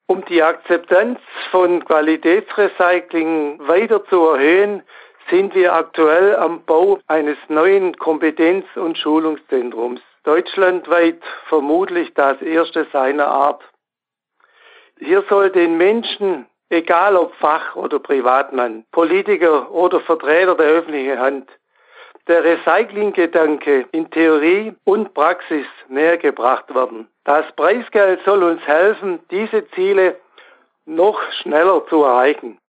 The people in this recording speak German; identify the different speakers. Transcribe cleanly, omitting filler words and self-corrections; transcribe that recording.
Speaker 1: Um die Akzeptanz von Qualitätsrecycling weiter zu erhöhen, sind wir aktuell am Bau eines neuen Kompetenz- und Schulungszentrums. Deutschlandweit vermutlich das erste seiner Art. Hier soll den Menschen, egal ob Fach- oder Privatmann, Politiker oder Vertreter der öffentlichen Hand, der Recyclinggedanke in Theorie und Praxis nähergebracht werden. Das Preisgeld soll uns helfen, diese Ziele noch schneller zu erreichen.